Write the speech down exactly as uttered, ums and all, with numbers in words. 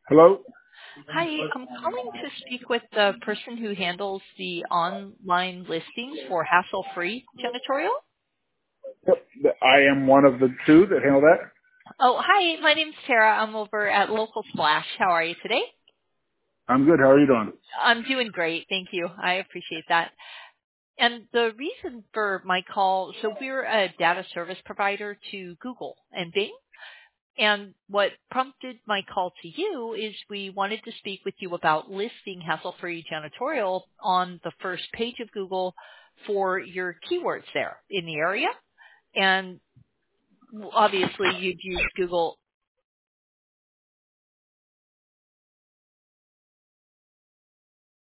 Hello? Hi, I'm calling to speak with the person who handles the online listings for hassle-free janitorial. Yep. I am one of the two that handle that. Oh, hi, my name's Tara. I'm over at Local Splash. How are you today? I'm good. How are you doing? I'm doing great. Thank you. I appreciate that. And the reason for my call, so we're a data service provider to Google and Bing. And what prompted my call to you is we wanted to speak with you about listing hassle-free janitorial on the first page of Google for your keywords there in the area. And obviously you'd use Google